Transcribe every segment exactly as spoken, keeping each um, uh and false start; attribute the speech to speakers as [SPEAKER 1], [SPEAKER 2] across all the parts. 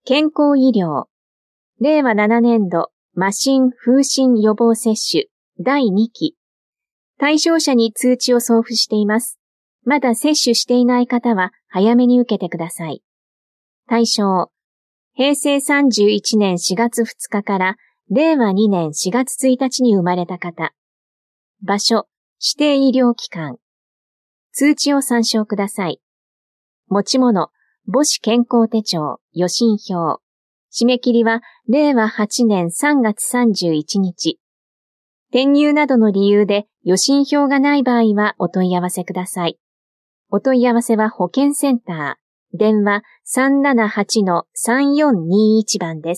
[SPEAKER 1] 健康医療、れいわななねんど麻疹風疹予防接種だいにき。対象者に通知を送付しています。まだ接種していない方は早めに受けてください。対象、へいせいさんじゅういちねんしがつふつかかられいわにねんしがつついたちに生まれた方。場所、指定医療機関。通知を参照ください。持ち物、母子健康手帳、予診票。締め切りはれいわはちねんさんがつさんじゅういちにち。転入などの理由で予診票がない場合はお問い合わせください。お問い合わせは保健センター、電話 さんななはちのさんよんにいち 番です。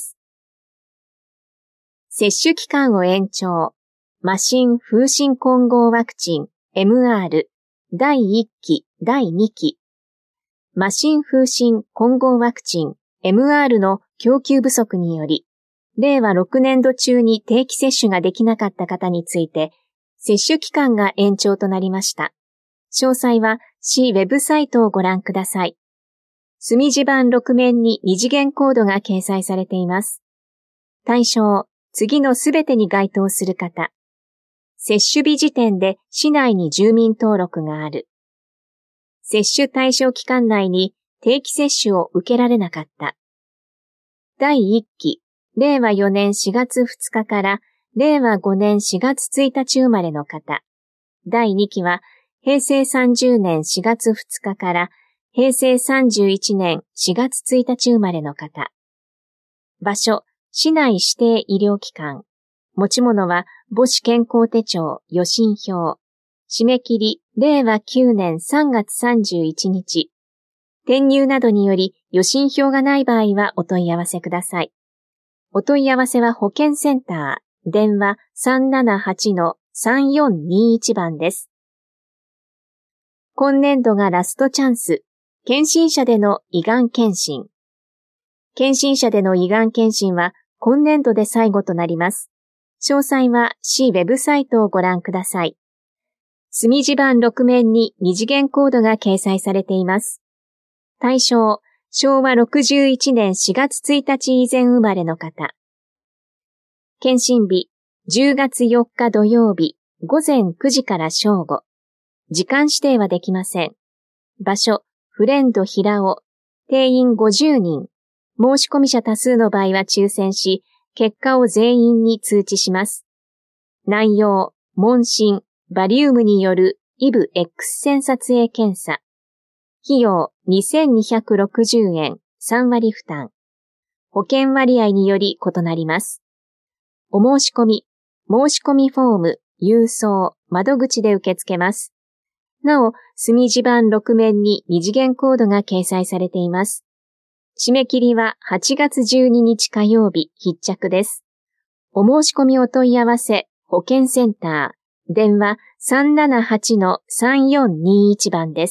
[SPEAKER 1] 接種期間を延長。麻疹風疹混合ワクチン エムアール だいいっき、だいにき。麻疹風疹混合ワクチン エムアール の供給不足により、れいわろくねんど中に定期接種ができなかった方について、接種期間が延長となりました。詳細は市ウェブサイトをご覧ください。墨字盤ろく面に二次元コードが掲載されています。対象、次のすべてに該当する方。接種日時点で市内に住民登録がある。接種対象期間内に定期接種を受けられなかった。だいいっき、れいわよねんしがつふつかかられいわごねんしがつついたち生まれの方。だいにきはへいせいさんじゅうねんしがつふつかからへいせいさんじゅういちねんしがつついたち生まれの方。場所、市内指定医療機関。持ち物は母子健康手帳、予診票。締め切りれいわきゅうねんさんがつさんじゅういちにち。転入などにより予診票がない場合はお問い合わせください。お問い合わせは保健センター、電話 さんななはちのさんよんにいち 番です。今年度がラストチャンス。検診者での胃がん検診。検診者での胃がん検診は今年度で最後となります。詳細は市ウェブサイトをご覧ください。墨字盤ろく面に二次元コードが掲載されています。対象、しょうわろくじゅういちねんしがつついたち以前生まれの方。検診日、じゅうがつよっか土曜日、ごぜんくじから正午。時間指定はできません。場所、フレンド平尾。定員ごじゅうにん。申し込み者多数の場合は抽選し、結果を全員に通知します。内容、問診、バリウムによるイブ X 線撮影検査。費用にせんにひゃくろくじゅうえん、さんわり負担。保険割合により異なります。お申し込み、申し込みフォーム、郵送、窓口で受け付けます。なお、墨字盤ろく面に二次元コードが掲載されています。締め切りははちがつじゅうににち火曜日必着です。お申し込みお問い合わせ、保健センター、電話 さんななはちのさんよんにいち 番です。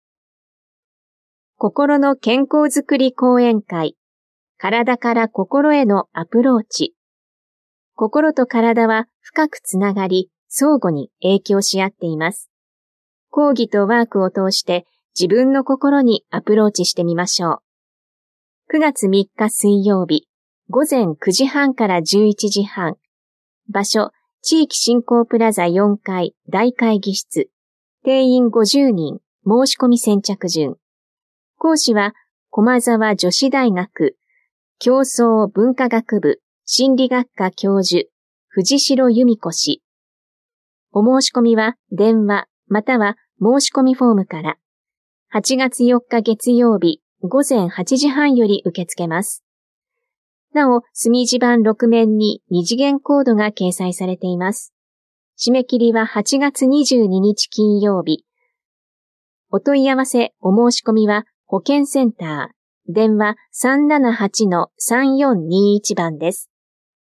[SPEAKER 1] 心の健康づくり講演会。体から心へのアプローチ。心と体は深くつながり、相互に影響し合っています。講義とワークを通して自分の心にアプローチしてみましょう。くがつみっか水曜日、ごぜんくじはんからじゅういちじはん。場所、地域振興プラザよんかい大会議室。定員ごじゅうにん、申し込み先着順。講師は、駒沢女子大学、競争文化学部、心理学科教授、藤代由美子氏。お申し込みは、電話、または申し込みフォームから。はちがつよっか月曜日、ごぜんはちじはんより受け付けます。なお、墨字盤ろく面に二次元コードが掲載されています。締め切りははちがつにじゅうににち金曜日。お問い合わせ、お申し込みは保健センター、電話 さんななはちのさんよんにいち 番です。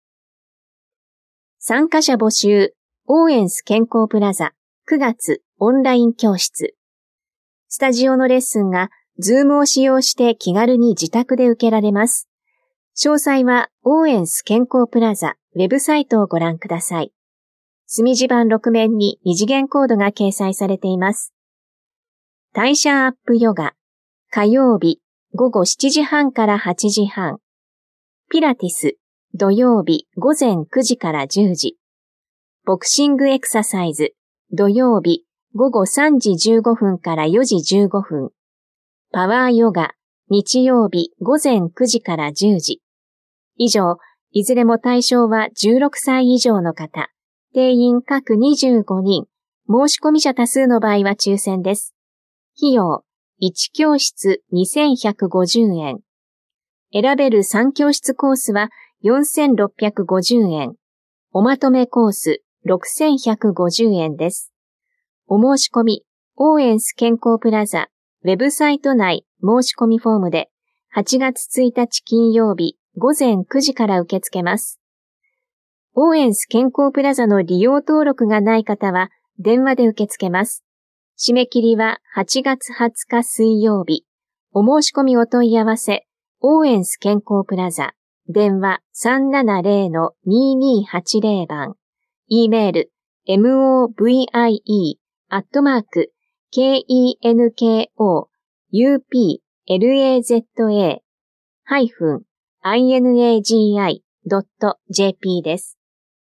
[SPEAKER 1] 参加者募集、オーエンス健康プラザ、くがつオンライン教室。スタジオのレッスンが、ズームを使用して気軽に自宅で受けられます。詳細は、オーエンス健康プラザ、ウェブサイトをご覧ください。墨字盤ろく面に二次元コードが掲載されています。代謝アップヨガ、火曜日、 午後しちじはんからはちじはん。ピラティス、土曜日午前くじからじゅうじ。ボクシングエクササイズ、土曜日午後さんじじゅうごふんからよじじゅうごふん。パワーヨガ、日曜日午前くじからじゅうじ。以上、いずれも対象はじゅうろくさい以上の方。定員各にじゅうごにん。申し込み者多数の場合は抽選です。費用、いちきょうしつにせんひゃくごじゅうえん。選べるさんきょうしつコースはよんせんろっぴゃくごじゅうえん。おまとめコースろくせんひゃくごじゅうえんです。お申し込み、オーエンス健康プラザ、ウェブサイト内申し込みフォームではちがつついたち金曜日午前くじから受け付けます。オーエンス健康プラザの利用登録がない方は電話で受け付けます。締め切りははちがつはつか水曜日。お申し込みお問い合わせ、オーエンス健康プラザ、電話 さんななぜろのににはちぜろ 番、e メール、movie アットマーク、kenko、uplaza、ハイフン、inagi.jp です。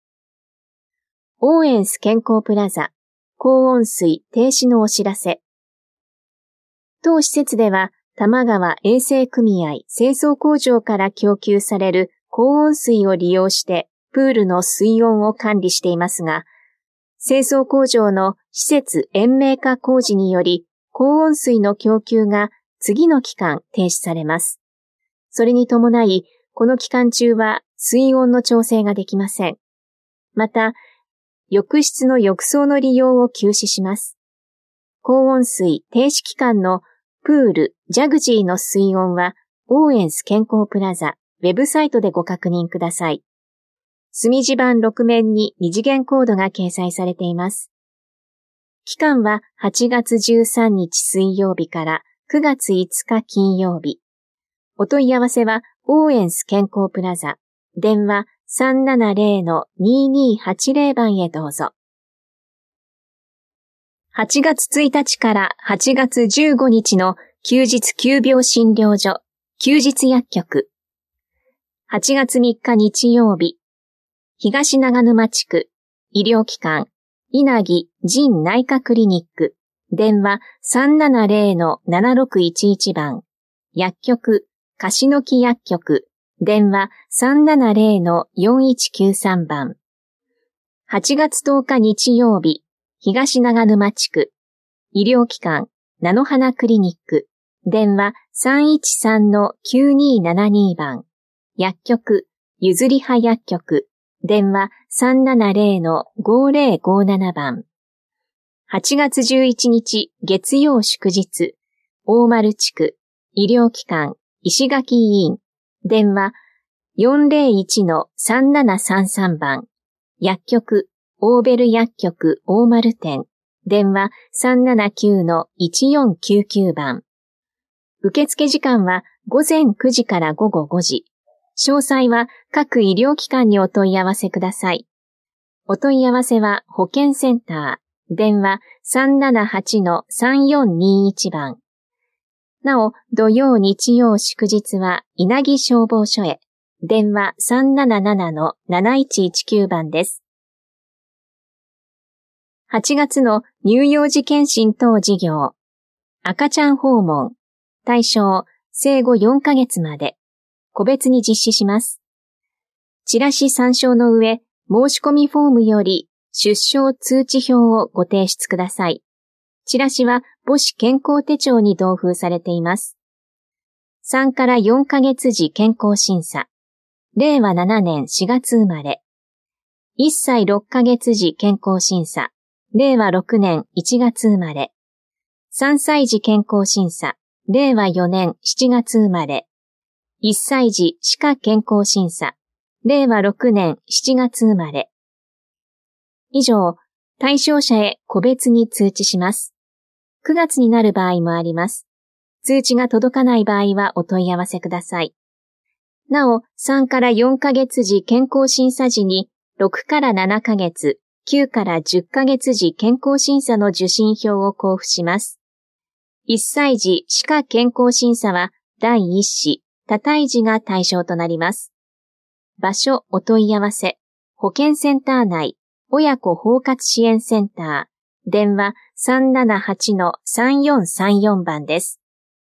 [SPEAKER 1] オーエンス健康プラザ、高温水停止のお知らせ。当施設では、玉川衛生組合清掃工場から供給される高温水を利用してプールの水温を管理していますが、清掃工場の施設延命化工事により高温水の供給が次の期間停止されます。それに伴い、この期間中は水温の調整ができません。また、浴室の浴槽の利用を休止します。高温水停止期間のプール、ジャグジーの水温は、オーエンス健康プラザ、ウェブサイトでご確認ください。墨地板ろく面に二次元コードが掲載されています。期間ははちがつじゅうさんにち水曜日からくがついつか金曜日。お問い合わせは、オーエンス健康プラザ、電話 さんななぜろのににはちぜろ 番へどうぞ。はちがつついたちからはちがつじゅうごにちの休日急病診療所、休日薬局。はちがつみっか日曜日、東長沼地区、医療機関、稲城腎内科クリニック、電話 さんななぜろのななろくいちいち 番、薬局、樫野木薬局、電話 さんななぜろのよんいちきゅうさん 番。はちがつとおか日曜日、東長沼地区、医療機関、菜の花クリニック、電話 さんいちさんのきゅうにななに 番、薬局、ゆずりは薬局、電話 さんななぜろのごぜろごなな 番。はちがつじゅういちにち月曜祝日、大丸地区、医療機関、石垣医院、電話 よんぜろいちのさんななさんさん 番、薬局、オーベル薬局大丸店、電話 さんななきゅうのいちよんきゅうきゅう 番。受付時間はごぜんくじからごごごじ。詳細は各医療機関にお問い合わせください。お問い合わせは保健センター、電話 さんななはちのさんよんにいち 番。なお、土曜日曜祝日は稲城消防署へ、電話 さんななななのなないちいちきゅう 番です。はちがつの乳幼児健診等事業、赤ちゃん訪問、対象、生後よんかげつまで、個別に実施します。チラシ参照の上、申し込みフォームより出生通知表をご提出ください。チラシは母子健康手帳に同封されています。さんからよんかげつ時健康審査、れいわななねんしがつ生まれ、いっさいろっかげつ時健康審査、れいわろくねんいちがつ生まれ、さんさい時健康審査、れいわよねんしちがつ生まれ、いっさい時歯科健康審査、れいわろくねんしちがつ生まれ。以上、対象者へ個別に通知します。くがつになる場合もあります。通知が届かない場合はお問い合わせください。なお、さんからよんかげつ時健康審査時に、ろくからななかげつ、きゅうからじゅっかげつ時健康審査の受診票を交付します。いっさい時歯科健康審査はだいいっ子、多胎児が対象となります。場所お問い合わせ、保健センター内、親子包括支援センター、電話 さんななはちのさんよんさんよん 番です。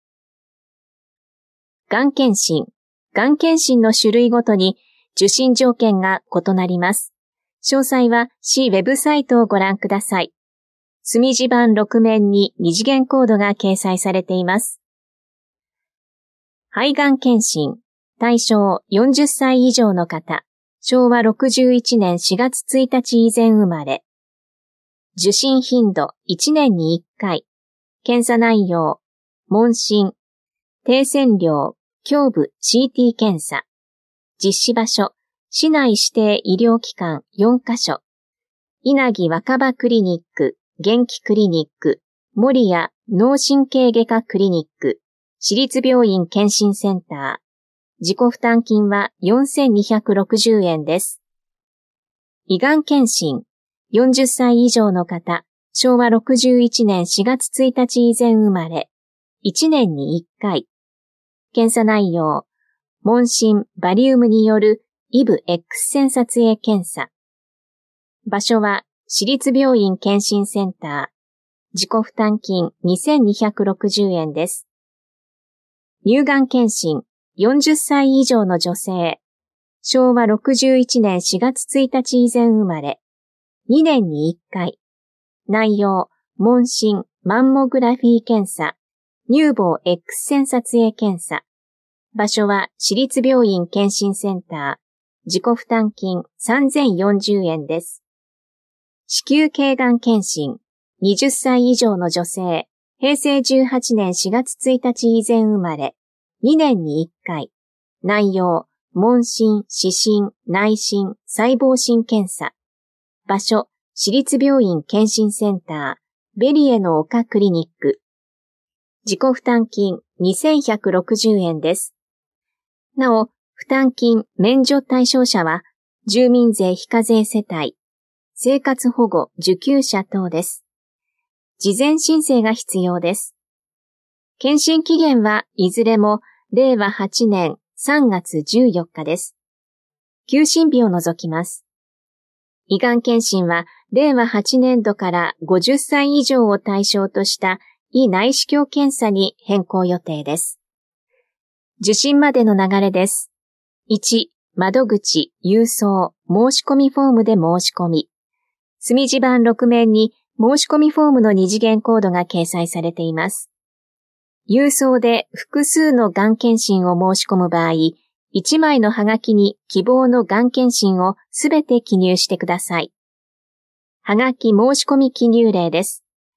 [SPEAKER 1] がん検診。がん検診の種類ごとに受診条件が異なります。詳細は市ウェブサイトをご覧ください。墨字盤ろく面に二次元コードが掲載されています。肺がん検診。対象よんじゅっさい以上の方。しょうわろくじゅういちねんしがつついたち以前生まれ。受診頻度いちねんにいっかい。検査内容。問診。低線量。胸部 シーティー 検査。実施場所。市内指定医療機関よんカ所。稲城若葉クリニック、元気クリニック、守谷脳神経外科クリニック、市立病院検診センター。自己負担金はよんせんにひゃくろくじゅうえんです。胃がん検診。よんじゅっさい以上の方。しょうわろくじゅういちねんしがつついたち以前生まれ。いちねんにいっかい。検査内容。問診、バリウムによるイブ X 線撮影検査。場所は市立病院検診センター。自己負担金にせんにひゃくろくじゅうえんです。乳がん検診。よんじゅっさい以上の女性。しょうわろくじゅういちねんしがつついたち以前生まれ。にねんにいっかい。内容、問診、マンモグラフィー検査。乳房 X 線撮影検査。場所は市立病院検診センター。自己負担金さんぜんよんじゅうえんです。子宮頸がん検診。はたち以上の女性。へいせいじゅうはちねんしがつついたち以前生まれ。にねんにいっかい。内容、問診、視診、内診、細胞診検査。場所、市立病院検診センター。ベリエの丘クリニック。自己負担金にせんひゃくろくじゅうえんです。なお、負担金免除対象者は、住民税非課税世帯、生活保護受給者等です。事前申請が必要です。検診期限はいずれもれいわはちねんさんがつじゅうよっかです。休診日を除きます。胃がん検診はれいわはちねんどからごじゅっさい以上を対象とした胃内視鏡検査に変更予定です。受診までの流れです。いち、窓口、郵送、申し込みフォームで申し込み。墨字盤ろく面に申し込みフォームの二次元コードが掲載されています。郵送で複数のがん検診を申し込む場合、いちまいのハガキに希望のがん検診をすべて記入してください。ハガキ申し込み記入例です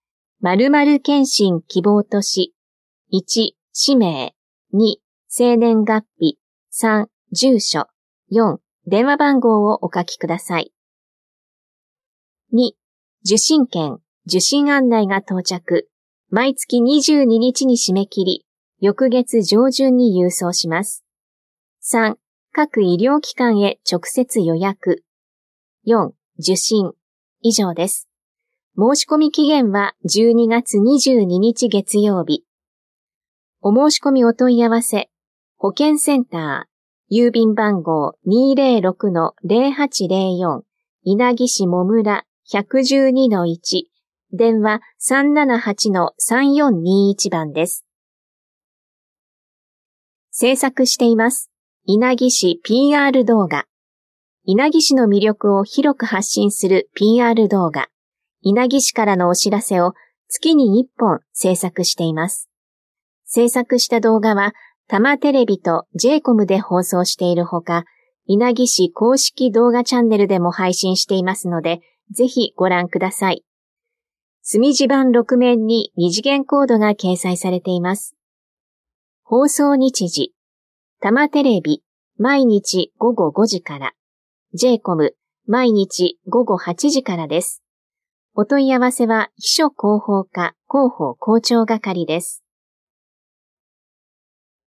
[SPEAKER 1] 。〇〇検診希望都市。いち、氏名。に、生年月日。さん、住所。よん、電話番号をお書きください。に、受診券、受診案内が到着。毎月にじゅうににちに締め切り、翌月上旬に郵送します。さん、各医療機関へ直接予約。よん、受診。以上です。申し込み期限はじゅうにがつにじゅうににち月曜日。お申し込みお問い合わせ、保健センター、郵便番号 にーぜろろくのぜろはちぜろよん、稲城市もむら ひゃくじゅうにのいち、電話 さんななはちのさんよんにいち 番です。制作しています。稲城市 ピーアール 動画。稲城市の魅力を広く発信する ピーアール 動画。稲城市からのお知らせを月にいっぽん制作しています。制作した動画は、多摩テレビと ジェイコム で放送しているほか、稲城市公式動画チャンネルでも配信していますので、ぜひご覧ください。墨字盤ろく面に二次元コードが掲載されています。放送日時。多摩テレビ、毎日ごごごじから。ジェイコム、毎日ごごはちじからです。お問い合わせは秘書広報課広報校長係です。